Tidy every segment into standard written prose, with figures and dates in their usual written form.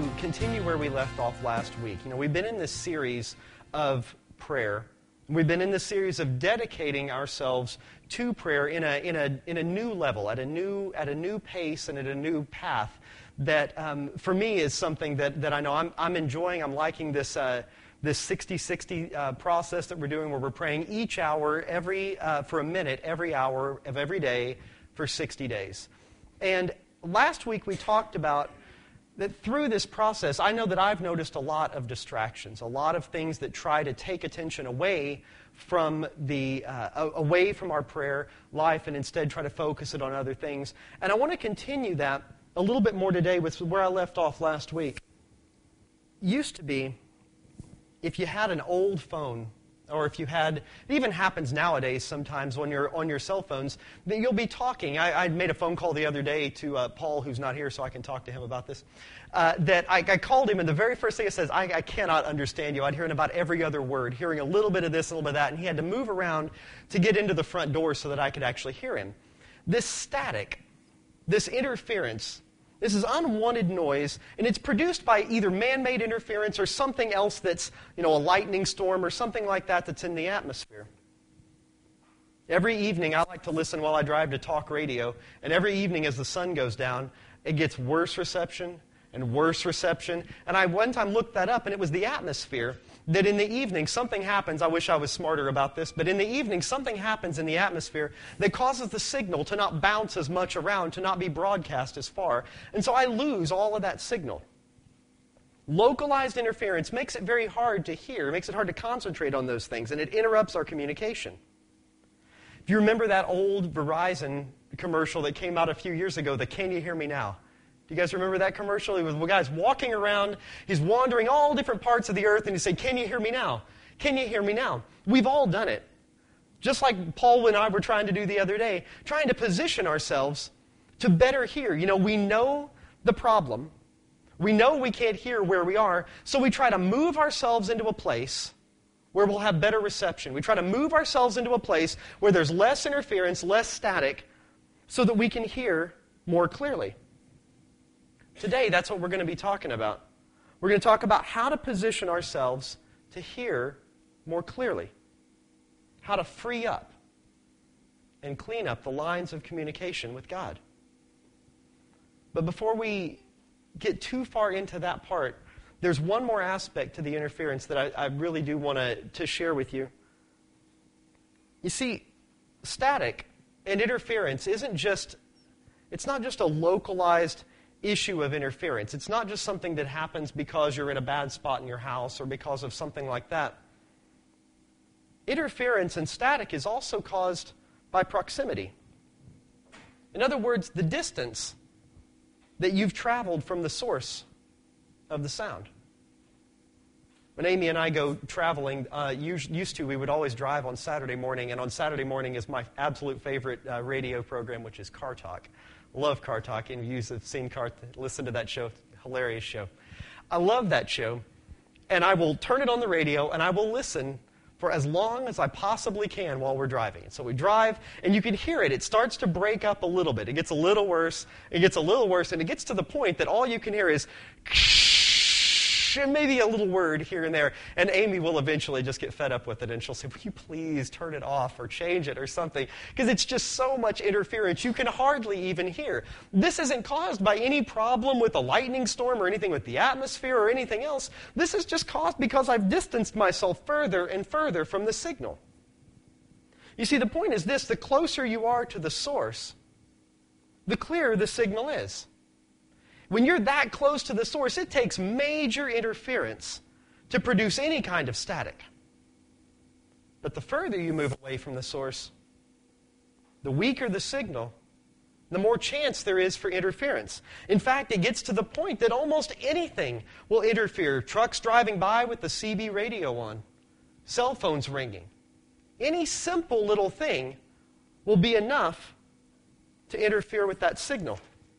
to continue where we left off last week. We've been in this series of prayer. We've been in this series of dedicating ourselves to prayer in a new level, at a new pace, and at a new path. That for me is something that I know I'm enjoying. I'm liking this 60-60 process that we're doing, where we're praying each hour, for a minute, every hour of every day for 60 days. And last week we talked about that through this process, I know that I've noticed a lot of distractions, a lot of things that try to take attention away from our prayer life, and instead try to focus it on other things. And I want to continue that a little bit more today with where I left off last week. Used to be, if you had an old phone, or if you had, it even happens nowadays sometimes when you're on your cell phones, that you'll be talking. I made a phone call the other day to Paul, who's not here, so I can talk to him about this. That I called him, and the very first thing it says, I cannot understand you. I'd hear about every other word, hearing a little bit of this, a little bit of that, and he had to move around to get into the front door so that I could actually hear him. This static, this interference, this is unwanted noise, and it's produced by either man-made interference or something else that's, a lightning storm or something like that that's in the atmosphere. Every evening I like to listen while I drive to talk radio, and every evening as the sun goes down, it gets worse reception and worse reception. And I one time looked that up, and it was the atmosphere, that in the evening something happens. I wish I was smarter about this, but in the evening something happens in the atmosphere that causes the signal to not bounce as much around, to not be broadcast as far. And so I lose all of that signal. Localized interference makes it very hard to hear, makes it hard to concentrate on those things, and it interrupts our communication. If you remember that old Verizon commercial that came out a few years ago, the "Can You Hear Me Now?" Do you guys remember that commercial? It was a guy's walking around, he's wandering all different parts of the earth, and he said, "Can you hear me now? Can you hear me now?" We've all done it. Just like Paul and I were trying to do the other day, trying to position ourselves to better hear. We know the problem. We know we can't hear where we are, so we try to move ourselves into a place where we'll have better reception. We try to move ourselves into a place where there's less interference, less static, so that we can hear more clearly. Today, that's what we're going to be talking about. We're going to talk about how to position ourselves to hear more clearly, how to free up and clean up the lines of communication with God. But before we get too far into that part, there's one more aspect to the interference that I really do want to share with you. You see, static and interference it's not just a localized issue of interference. It's not just something that happens because you're in a bad spot in your house or because of something like that. Interference and static is also caused by proximity. In other words, the distance that you've traveled from the source of the sound. When Amy and I go traveling, we would always drive on Saturday morning, and on Saturday morning is my absolute favorite radio program, which is Car Talk. Love Car Talk. Any of you have seen listen to that show. Hilarious show. I love that show. And I will turn it on the radio, and I will listen for as long as I possibly can while we're driving. So we drive, and you can hear it. It starts to break up a little bit. It gets a little worse. It gets a little worse, and it gets to the point that all you can hear is and maybe a little word here and there. And Amy will eventually just get fed up with it, and she'll say, "Will you please turn it off or change it or something?" Because it's just so much interference you can hardly even hear. This isn't caused by any problem with a lightning storm or anything with the atmosphere or anything else. This is just caused because I've distanced myself further and further from the signal. You see, the point is this: the closer you are to the source, the clearer the signal is. When you're that close to the source, it takes major interference to produce any kind of static. But the further you move away from the source, the weaker the signal, the more chance there is for interference. In fact, it gets to the point that almost anything will interfere. Trucks driving by with the CB radio on, cell phones ringing. Any simple little thing will be enough to interfere with that signal.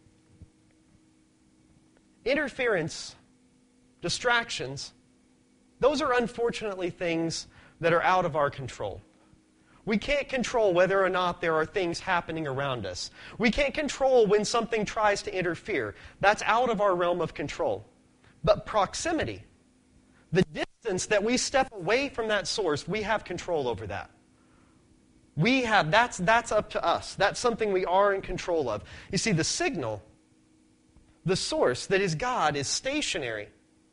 Interference, distractions, those are unfortunately things that are out of our control. We can't control whether or not there are things happening around us. We can't control when something tries to interfere. That's out of our realm of control. But proximity, the distance that we step away from that source, we have control over that. That's up to us. That's something we are in control of. You see, the signal, the source that is God, is stationary.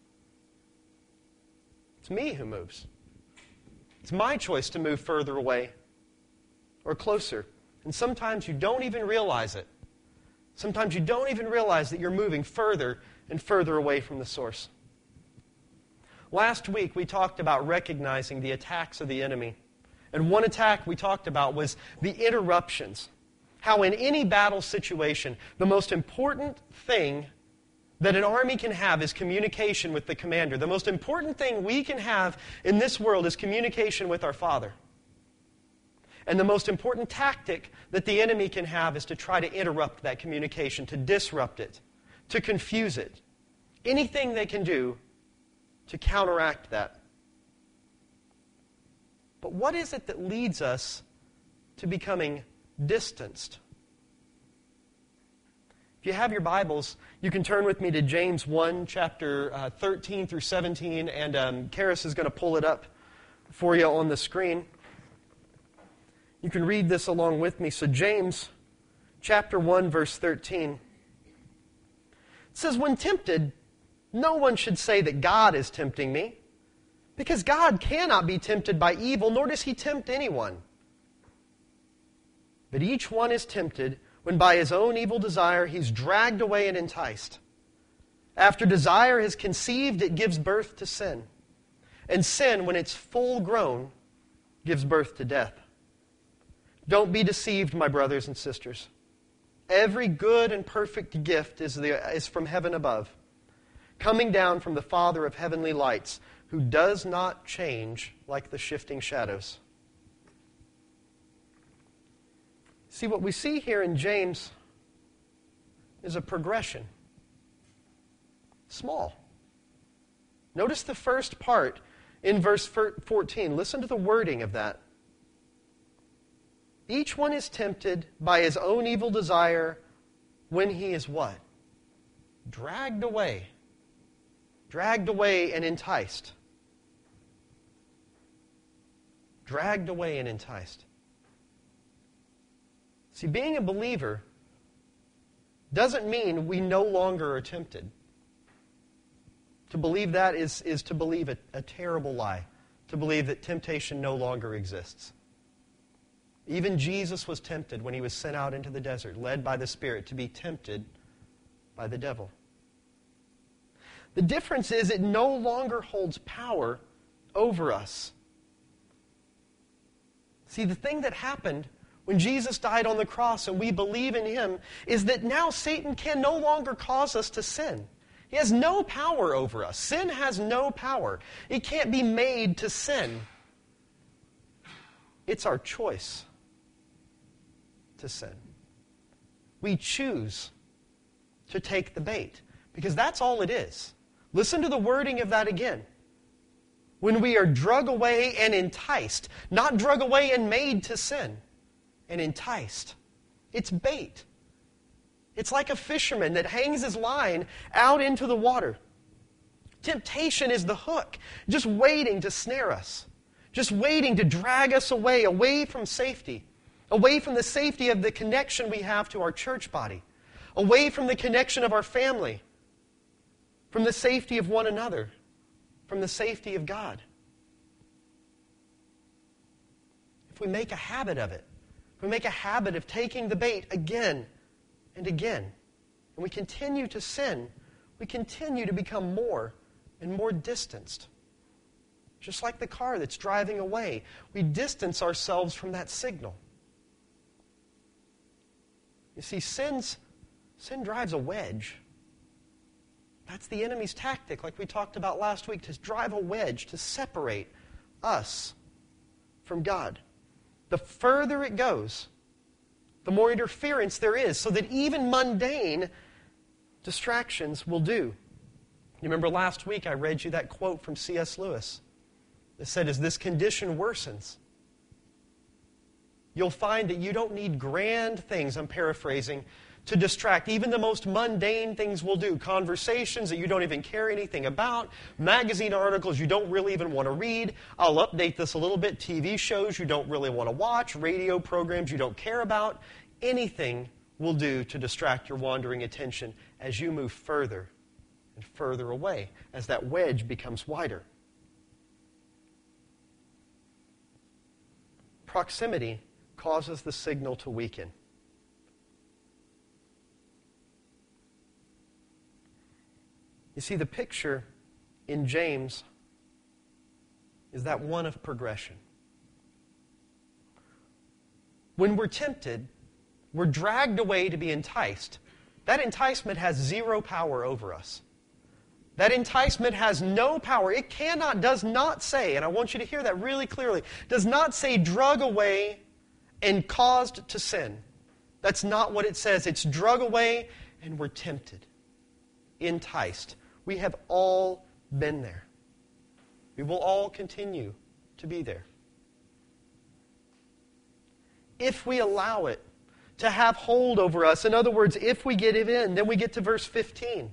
It's me who moves. It's my choice to move further away or closer. And sometimes you don't even realize it. Sometimes you don't even realize that you're moving further and further away from the source. Last week we talked about recognizing the attacks of the enemy. And one attack we talked about was the interruptions. How in any battle situation, the most important thing that an army can have is communication with the commander. The most important thing we can have in this world is communication with our Father. And the most important tactic that the enemy can have is to try to interrupt that communication, to disrupt it, to confuse it. Anything they can do to counteract that. But what is it that leads us to becoming distanced? If you have your Bibles, you can turn with me to James 1, chapter 13 through 17, and Karis is going to pull it up for you on the screen. You can read this along with me. So James chapter 1, verse 13. It says, "When tempted, no one should say that God is tempting me, because God cannot be tempted by evil, nor does he tempt anyone. But each one is tempted when by his own evil desire he's dragged away and enticed. After desire has conceived, it gives birth to sin. And sin, when it's full grown, gives birth to death. Don't be deceived, my brothers and sisters. Every good and perfect gift is from heaven above, coming down from the Father of heavenly lights, who does not change like the shifting shadows." See, what we see here in James is a progression. Small. Notice the first part in verse 14. Listen to the wording of that. Each one is tempted by his own evil desire when he is what? Dragged away. Dragged away and enticed. Dragged away and enticed. See, being a believer doesn't mean we no longer are tempted. To believe that is to believe a terrible lie. To believe that temptation no longer exists. Even Jesus was tempted when he was sent out into the desert, led by the Spirit, to be tempted by the devil. The difference is it no longer holds power over us. See, the thing that happened when Jesus died on the cross and we believe in him is that now Satan can no longer cause us to sin. He has no power over us. Sin has no power. It can't be made to sin. It's our choice to sin. We choose to take the bait, because that's all it is. Listen to the wording of that again. When we are drug away and enticed, not drug away and made to sin, and enticed. It's bait. It's like a fisherman that hangs his line out into the water. Temptation is the hook, just waiting to snare us, just waiting to drag us away from safety, away from the safety of the connection we have to our church body, away from the connection of our family, from the safety of one another, from the safety of God. If we make a habit of it, if we make a habit of taking the bait again and again, and we continue to sin, we continue to become more and more distanced. Just like the car that's driving away, we distance ourselves from that signal. You see, sin drives a wedge. That's the enemy's tactic, like we talked about last week, to drive a wedge, to separate us from God. The further it goes, the more interference there is, so that even mundane distractions will do. You remember last week I read you that quote from C.S. Lewis that said, as this condition worsens, you'll find that you don't need grand things, I'm paraphrasing, to distract. Even the most mundane things we'll do. Conversations that you don't even care anything about. Magazine articles you don't really even want to read. I'll update this a little bit. TV shows you don't really want to watch. Radio programs you don't care about. Anything will do to distract your wandering attention as you move further and further away, as that wedge becomes wider. Proximity causes the signal to weaken. You see, the picture in James is that one of progression. When we're tempted, we're dragged away to be enticed. That enticement has zero power over us. That enticement has no power. It does not say, and I want you to hear that really clearly, does not say drug away and caused to sin. That's not what it says. It's drug away and we're tempted, enticed. We have all been there. We will all continue to be there. If we allow it to have hold over us, in other words, if we get it in, then we get to verse 15.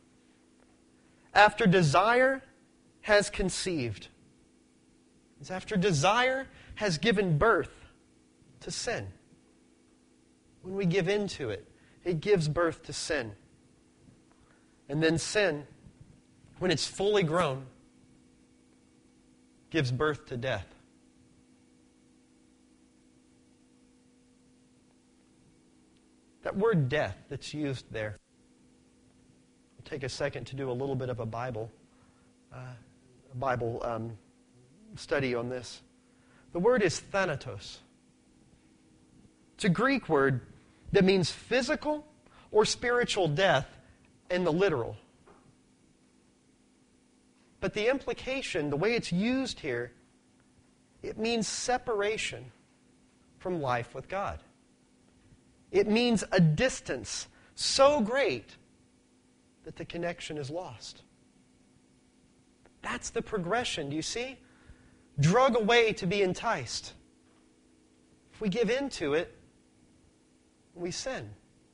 After desire has conceived. It's after desire has given birth to sin. When we give in to it, it gives birth to sin. And then sin, when it's fully grown, gives birth to death. That word death that's used there, take a second to do a little bit of a Bible study on this. The word is thanatos. It's a Greek word that means physical or spiritual death in the literal. But the implication, the way it's used here, it means separation from life with God. It means a distance so great that the connection is lost. That's the progression, do you see? Drug away to be enticed. If we give in to it, we sin.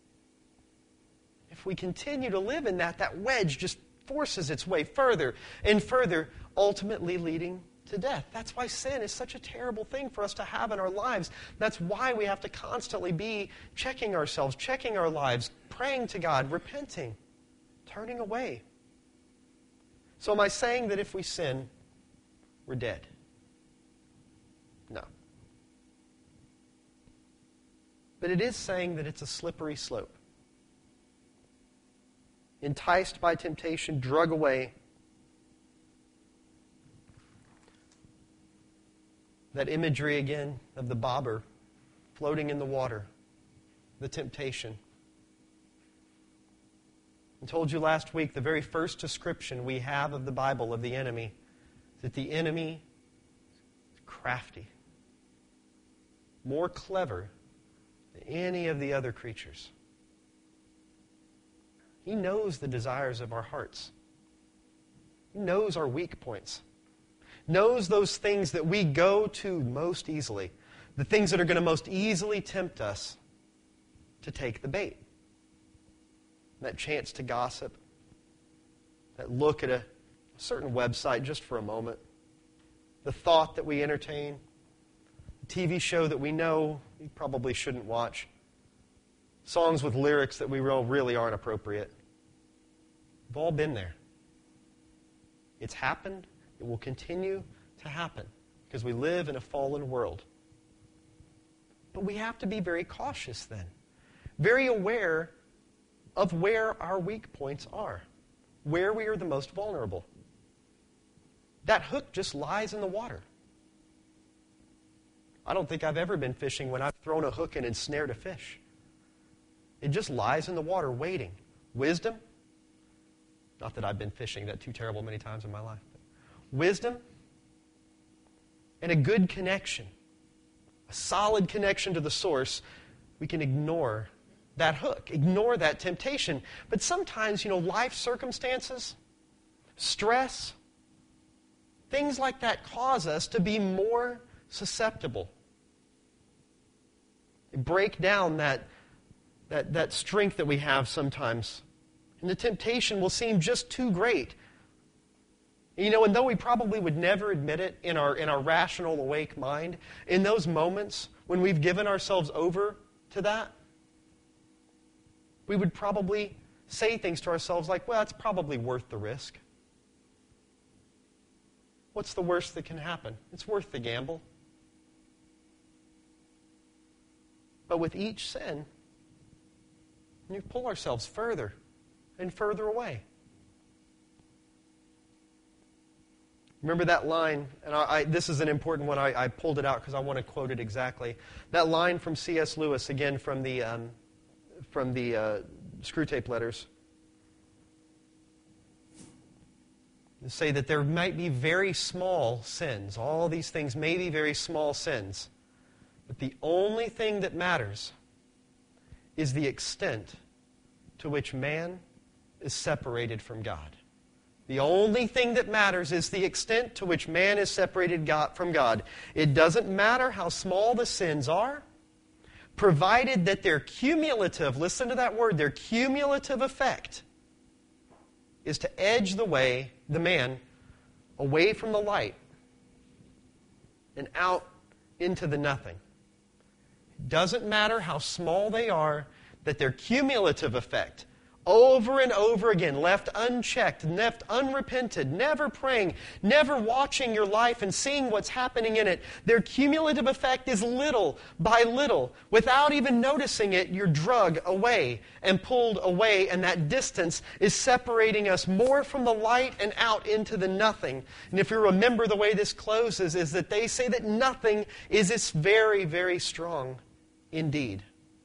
If we continue to live in that wedge just forces its way further and further, ultimately leading to death. That's why sin is such a terrible thing for us to have in our lives. That's why we have to constantly be checking ourselves, checking our lives, praying to God, repenting, turning away. So am I saying that if we sin, we're dead? No. But it is saying that it's a slippery slope. Enticed by temptation, drug away. That imagery again of the bobber floating in the water, the temptation. I told you last week the very first description we have of the Bible of the enemy is that the enemy is crafty, more clever than any of the other creatures. He knows the desires of our hearts. He knows our weak points. Knows those things that we go to most easily. The things that are going to most easily tempt us to take the bait. That chance to gossip. That look at a certain website just for a moment. The thought that we entertain. The TV show that we know we probably shouldn't watch. Songs with lyrics that we really aren't appropriate. We've all been there. It's happened. It will continue to happen because we live in a fallen world. But we have to be very cautious then. Very aware of where our weak points are. Where we are the most vulnerable. That hook just lies in the water. I don't think I've ever been fishing when I've thrown a hook in and snared a fish. It just lies in the water waiting. Wisdom. Not that I've been fishing that too terrible many times in my life. Wisdom and a good connection, a solid connection to the source, we can ignore that hook, ignore that temptation. But sometimes, life circumstances, stress, things like that cause us to be more susceptible. They break down that that strength that we have sometimes. And the temptation will seem just too great. And though we probably would never admit it in our rational, awake mind, in those moments when we've given ourselves over to that, we would probably say things to ourselves like, well, it's probably worth the risk. What's the worst that can happen? It's worth the gamble. But with each sin, we pull ourselves further and further away. Remember that line, and this is an important one. I pulled it out because I want to quote it exactly. That line from C.S. Lewis, again from the Screwtape Letters. Say that there might be very small sins. All these things may be very small sins. But the only thing that matters is the extent to which man is separated from God. The only thing that matters is the extent to which man is separated from God. It doesn't matter how small the sins are, provided that their cumulative, listen to that word, their cumulative effect is to edge the man away from the light and out into the nothing. It doesn't matter how small they are, that their cumulative effect, over and over again, left unchecked, left unrepented, never praying, never watching your life and seeing what's happening in it, their cumulative effect is little by little. Without even noticing it, you're dragged away and pulled away, and that distance is separating us more from the light and out into the nothing. And if you remember, the way this closes is that they say that nothing is very, very strong indeed.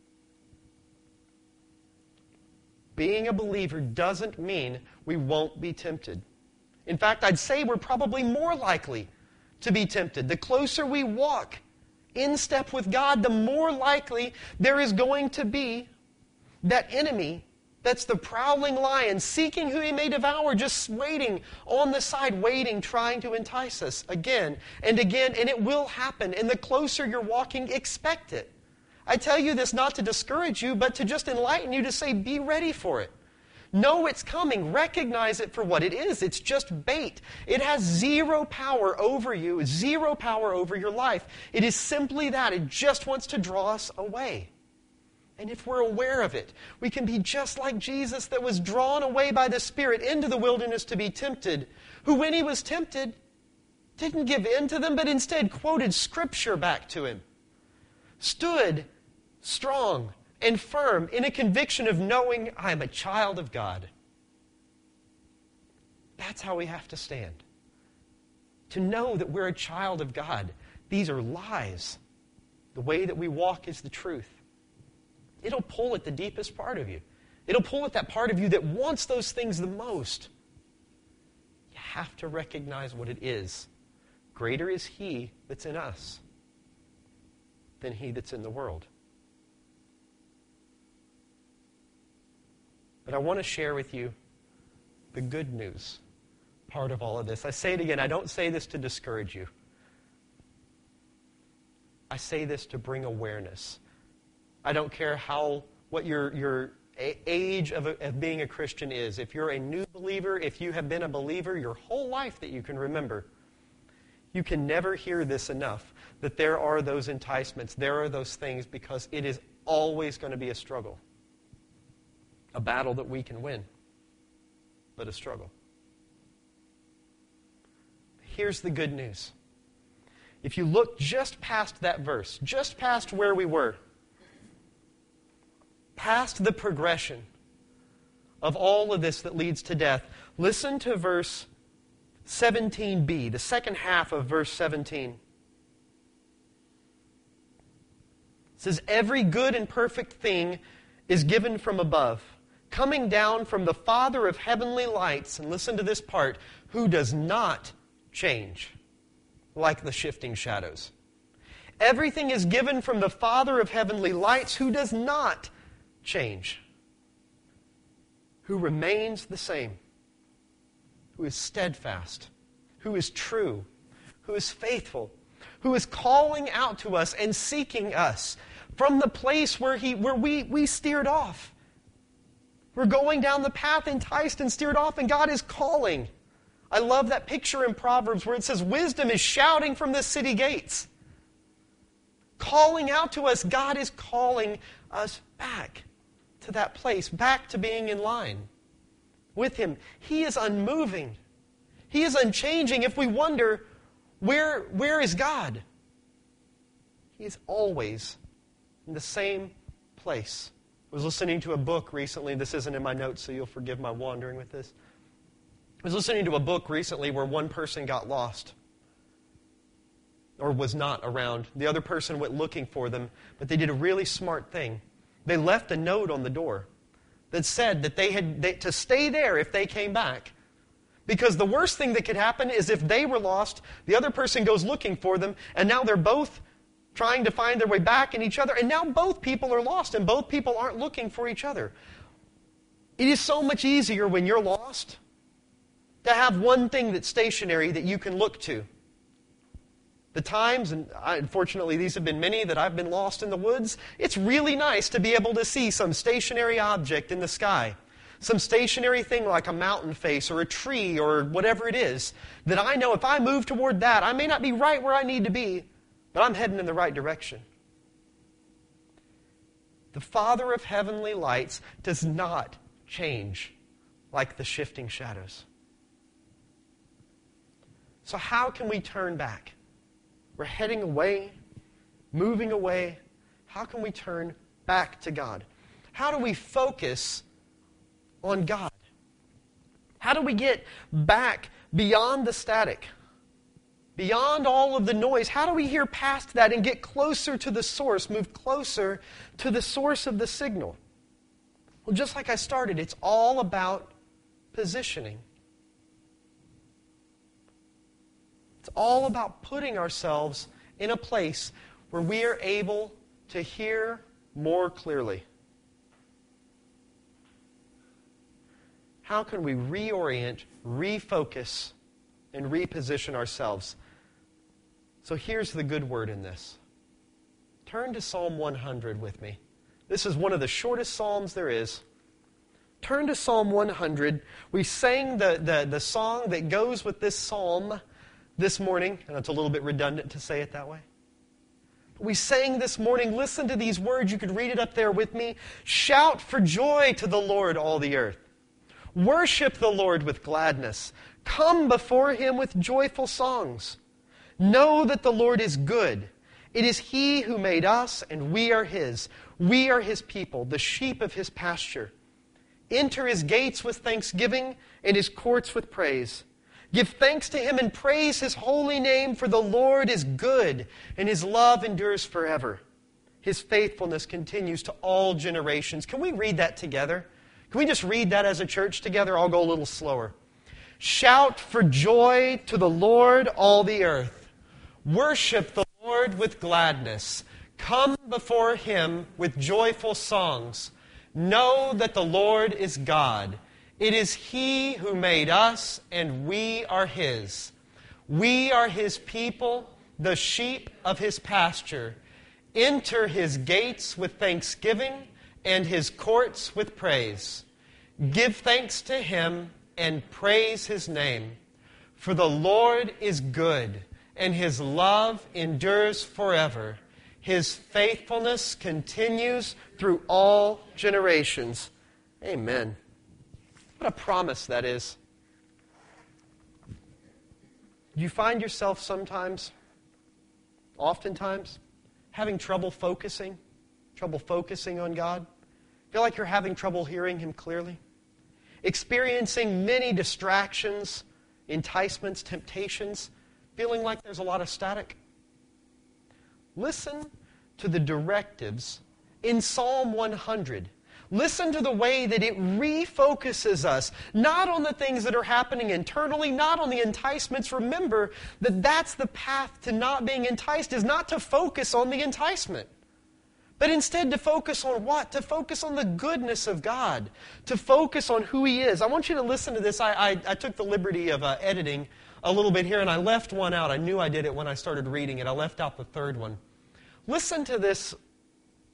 Being a believer doesn't mean we won't be tempted. In fact, I'd say we're probably more likely to be tempted. The closer we walk in step with God, the more likely there is going to be that enemy that's the prowling lion, seeking who he may devour, just waiting on the side, waiting, trying to entice us again and again, and it will happen. And the closer you're walking, expect it. I tell you this not to discourage you, but to just enlighten you, to say, be ready for it. Know it's coming. Recognize it for what it is. It's just bait. It has zero power over you, zero power over your life. It is simply that. It just wants to draw us away. And if we're aware of it, we can be just like Jesus, that was drawn away by the Spirit into the wilderness to be tempted, who when he was tempted didn't give in to them, but instead quoted Scripture back to him. Stood strong and firm in a conviction of knowing I am a child of God. That's how we have to stand. To know that we're a child of God. These are lies. The way that we walk is the truth. It'll pull at the deepest part of you. It'll pull at that part of you that wants those things the most. You have to recognize what it is. Greater is He that's in us than he that's in the world. But I want to share with you the good news part of all of this. I say it again, I don't say this to discourage you. I say this to bring awareness. I don't care what your age of being a Christian is. If you're a new believer, if you have been a believer your whole life that you can remember, you can never hear this enough, that there are those enticements, there are those things, because it is always going to be a struggle. A battle that we can win, but a struggle. Here's the good news. If you look just past that verse, just past where we were, past the progression of all of this that leads to death, listen to verse 17b, the second half of verse 17. It says, every good and perfect thing is given from above, coming down from the Father of heavenly lights, and listen to this part, who does not change like the shifting shadows. Everything is given from the Father of heavenly lights, who does not change, who remains the same, who is steadfast, who is true, who is faithful, who is calling out to us and seeking us from the place where we steered off. We're going down the path enticed and steered off, and God is calling. I love that picture in Proverbs where it says, wisdom is shouting from the city gates. Calling out to us, God is calling us back to that place, back to being in line with Him. He is unmoving. He is unchanging. If we wonder, where is God? He is always in the same place. I was listening to a book recently. This isn't in my notes, so you'll forgive my wandering with this. I was listening to a book recently where one person got lost or was not around. The other person went looking for them, but they did a really smart thing. They left a note on the door that said that they had to stay there if they came back. Because the worst thing that could happen is if they were lost, the other person goes looking for them, and now they're both trying to find their way back in each other, and now both people are lost, and both people aren't looking for each other. It is so much easier when you're lost to have one thing that's stationary that you can look to. The times, and unfortunately these have been many, that I've been lost in the woods, it's really nice to be able to see some stationary object in the sky. Some stationary thing like a mountain face or a tree or whatever it is, that I know if I move toward that, I may not be right where I need to be, but I'm heading in the right direction. The Father of heavenly lights does not change like the shifting shadows. So how can we turn back? We're heading away, moving away. How can we turn back to God? How do we focus on God? How do we get back beyond the static? Beyond all of the noise, how do we hear past that and get closer to the source, move closer to the source of the signal? Well, just like I started, it's all about positioning. It's all about putting ourselves in a place where we are able to hear more clearly. How can we reorient, refocus, and reposition ourselves? So here's the good word in this. Turn to Psalm 100 with me. This is one of the shortest psalms there is. Turn to Psalm 100. We sang the song that goes with this psalm this morning, and it's a little bit redundant to say it that way. But we sang this morning, listen to these words. You could read it up there with me. Shout for joy to the Lord, all the earth. Worship the Lord with gladness. Come before Him with joyful songs. Know that the Lord is good. It is He who made us, and we are His. We are His people, the sheep of His pasture. Enter His gates with thanksgiving and His courts with praise. Give thanks to Him and praise His holy name, for the Lord is good, and His love endures forever. His faithfulness continues to all generations. Can we read that together? Can we just read that as a church together? I'll go a little slower. Shout for joy to the Lord, all the earth. Worship the Lord with gladness. Come before Him with joyful songs. Know that the Lord is God. It is He who made us, and we are His. We are His people, the sheep of His pasture. Enter His gates with thanksgiving and His courts with praise. Give thanks to Him and praise His name. For the Lord is good, and His love endures forever. His faithfulness continues through all generations. Amen. What a promise that is. Do you find yourself sometimes, oftentimes, having trouble focusing on God? Feel like you're having trouble hearing Him clearly? Experiencing many distractions, enticements, temptations, feeling like there's a lot of static? Listen to the directives in Psalm 100. Listen to the way that it refocuses us, not on the things that are happening internally, not on the enticements. Remember that that's the path to not being enticed, is not to focus on the enticement, but instead to focus on what? To focus on the goodness of God, to focus on who He is. I want you to listen to this. I took the liberty of editing a little bit here, and I left one out. I knew I did it when I started reading it. I left out the third one. Listen to this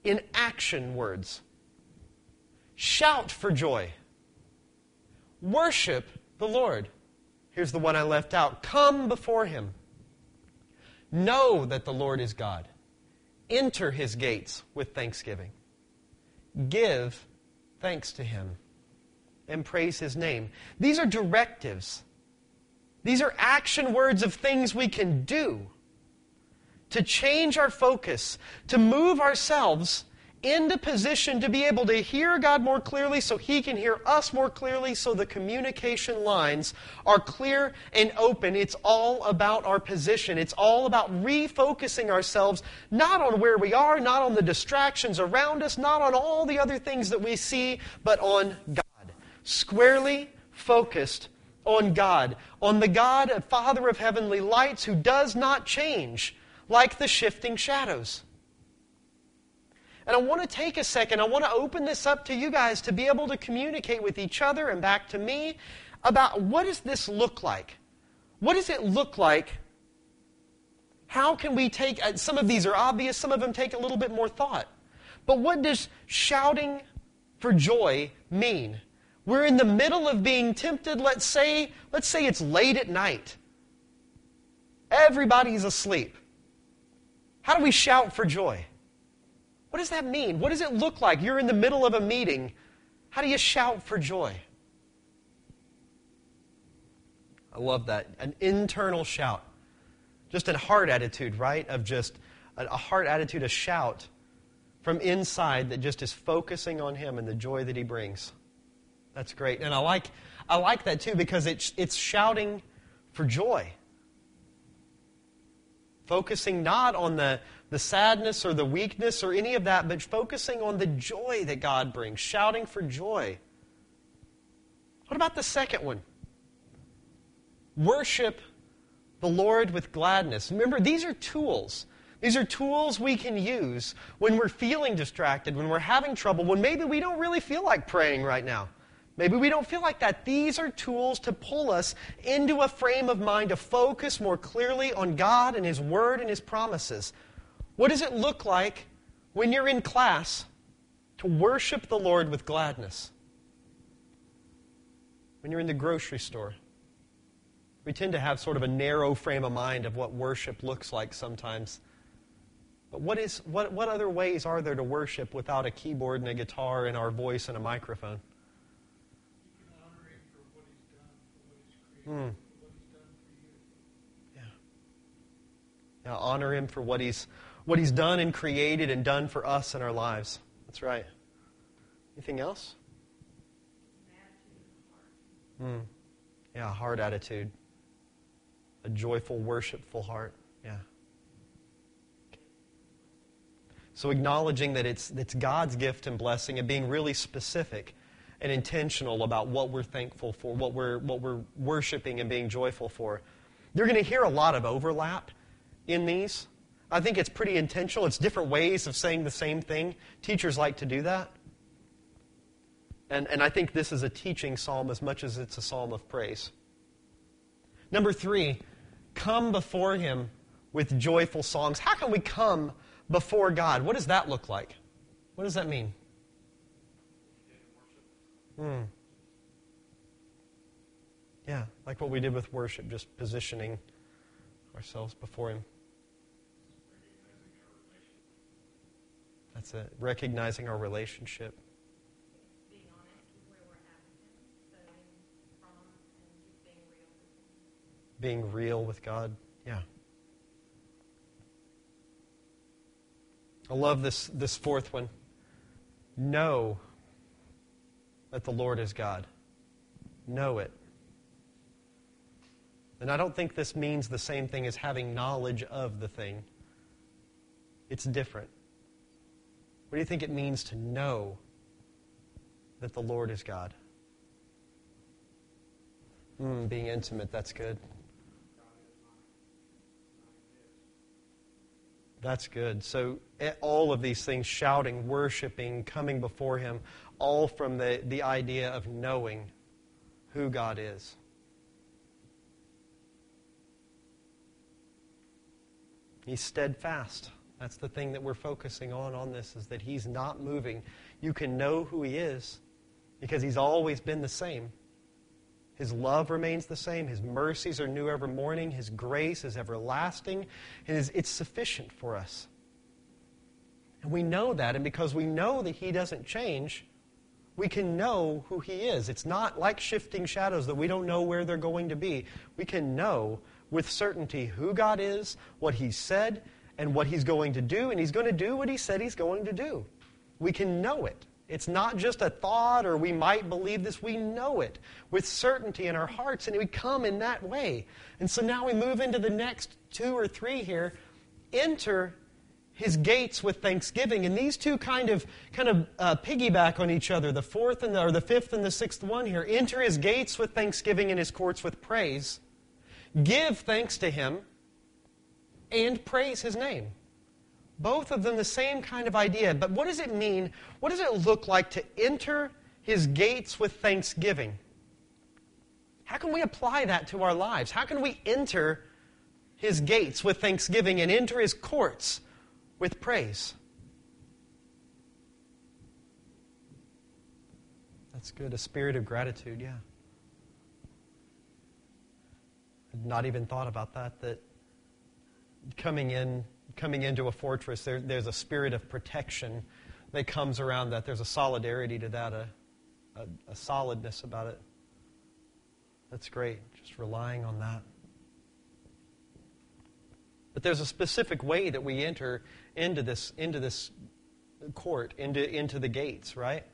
in action words. Shout for joy. Worship the Lord. Here's the one I left out. Come before Him. Know that the Lord is God. Enter His gates with thanksgiving. Give thanks to Him and praise His name. These are directives. These are action words of things we can do to change our focus, to move ourselves into position to be able to hear God more clearly so He can hear us more clearly, so the communication lines are clear and open. It's all about our position. It's all about refocusing ourselves not on where we are, not on the distractions around us, not on all the other things that we see, but on God. Squarely focused on God, on the God, Father of heavenly lights, who does not change like the shifting shadows. And I want to take a second, I want to open this up to you guys to be able to communicate with each other and back to me about what does this look like? What does it look like? How can we take, some of these are obvious, some of them take a little bit more thought. But what does shouting for joy mean? We're in the middle of being tempted, let's say it's late at night. Everybody's asleep. How do we shout for joy? What does that mean? What does it look like? You're in the middle of a meeting. How do you shout for joy? I love that. An internal shout. Just a heart attitude, right? Of just a heart attitude, a shout from inside that just is focusing on Him and the joy that He brings. That's great. And I like that too because it's shouting for joy. Focusing not on the sadness or the weakness or any of that, but focusing on the joy that God brings. Shouting for joy. What about the second one? Worship the Lord with gladness. Remember, these are tools. These are tools we can use when we're feeling distracted, when we're having trouble, when maybe we don't really feel like praying right now. Maybe we don't feel like that. These are tools to pull us into a frame of mind to focus more clearly on God and His Word and His promises. What does it look like when you're in class to worship the Lord with gladness? When you're in the grocery store. We tend to have sort of a narrow frame of mind of what worship looks like sometimes. But what other ways are there to worship without a keyboard and a guitar and our voice and a microphone? Yeah, honor Him for what He's done and created and done for us in our lives. That's right. Anything else? Yeah, a heart attitude. A joyful, worshipful heart. Yeah. So acknowledging that it's God's gift and blessing and being really specific and intentional about what we're thankful for, what we're worshiping and being joyful for. You're going to hear a lot of overlap in these. I think it's pretty intentional. It's different ways of saying the same thing. Teachers like to do that. And I think this is a teaching psalm as much as it's a psalm of praise. Number 3, come before Him with joyful songs. How can we come before God? What does that look like? What does that mean? Yeah, like what we did with worship, just positioning ourselves before Him. That's it. Recognizing our relationship. Being honest with where we're at with Him, studying from and just being real with Him. Being real with God. Yeah. I love this fourth one. Know that the Lord is God. Know it. And I don't think this means the same thing as having knowledge of the thing. It's different. What do you think it means to know that the Lord is God? Being intimate, that's good. That's good. So all of these things, shouting, worshiping, coming before Him, all from the idea of knowing who God is. He's steadfast. That's the thing that we're focusing on this, is that He's not moving. You can know who He is because He's always been the same. His love remains the same. His mercies are new every morning. His grace is everlasting. It's sufficient for us. And we know that, and because we know that He doesn't change, we can know who He is. It's not like shifting shadows that we don't know where they're going to be. We can know with certainty who God is, what He said, and what He's going to do, and He's going to do what He said He's going to do. We can know it. It's not just a thought or we might believe this. We know it with certainty in our hearts, and we come in that way. And so now we move into the next 2 or 3 here. Enter His gates with thanksgiving. And these two kind of piggyback on each other, the 4th and the 5th and the 6th one here. Enter His gates with thanksgiving and His courts with praise. Give thanks to Him and praise His name. Both of them the same kind of idea. But what does it mean? What does it look like to enter His gates with thanksgiving? How can we apply that to our lives? How can we enter His gates with thanksgiving and enter His courts with praise? That's good. A spirit of gratitude, yeah. I'd not even thought about that coming into a fortress, there's a spirit of protection that comes around that. There's a solidarity to that, a solidness about it. That's great, just relying on that. But there's a specific way that we enter into this court, into the gates, right?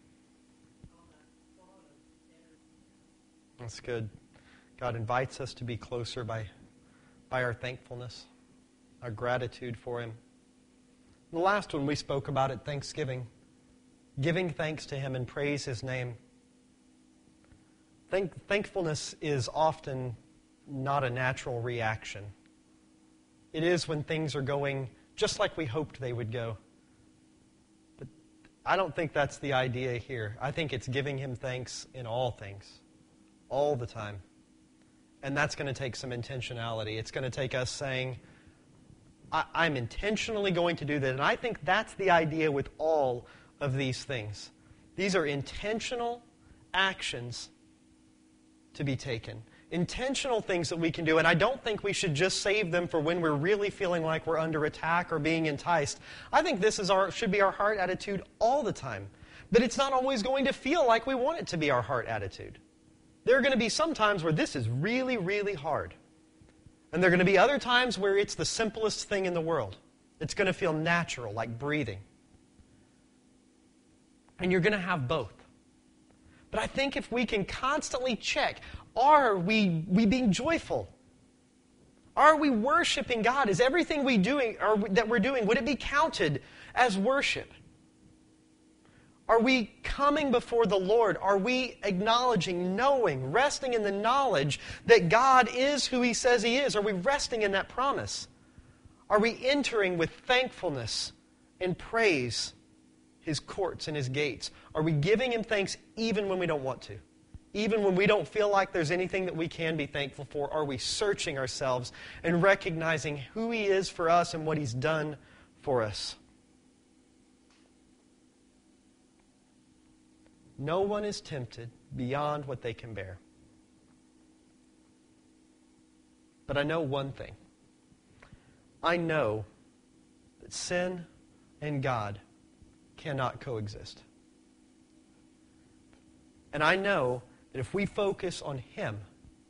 That's good. God invites us to be closer by our thankfulness, our gratitude for Him. The last one we spoke about at Thanksgiving, giving thanks to Him and praise His name. Thankfulness is often not a natural reaction. It is when things are going just like we hoped they would go. But I don't think that's the idea here. I think it's giving Him thanks in all things, all the time. And that's going to take some intentionality. It's going to take us saying, I'm intentionally going to do that. And I think that's the idea with all of these things. These are intentional actions to be taken. Intentional things that we can do. And I don't think we should just save them for when we're really feeling like we're under attack or being enticed. I think this should be our heart attitude all the time. But it's not always going to feel like we want it to be our heart attitude. There are going to be some times where this is really, really hard. And there are going to be other times where it's the simplest thing in the world. It's going to feel natural, like breathing. And you're going to have both. But I think if we can constantly check, are we being joyful? Are we worshiping God? Is everything that we're doing, would it be counted as worship? Are we coming before the Lord? Are we acknowledging, knowing, resting in the knowledge that God is who He says He is? Are we resting in that promise? Are we entering with thankfulness and praise His courts and His gates? Are we giving Him thanks even when we don't want to? Even when we don't feel like there's anything that we can be thankful for? Are we searching ourselves and recognizing who He is for us and what He's done for us? No one is tempted beyond what they can bear. But I know one thing. I know that sin and God cannot coexist. And I know that if we focus on Him,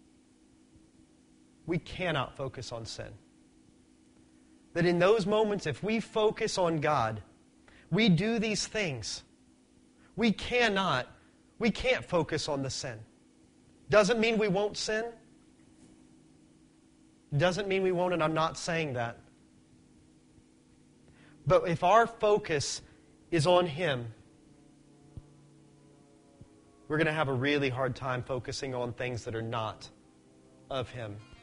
we cannot focus on sin. That in those moments, if we focus on God, we do these things. We can't focus on the sin. Doesn't mean we won't sin. Doesn't mean we won't, and I'm not saying that. But if our focus is on Him, we're going to have a really hard time focusing on things that are not of Him.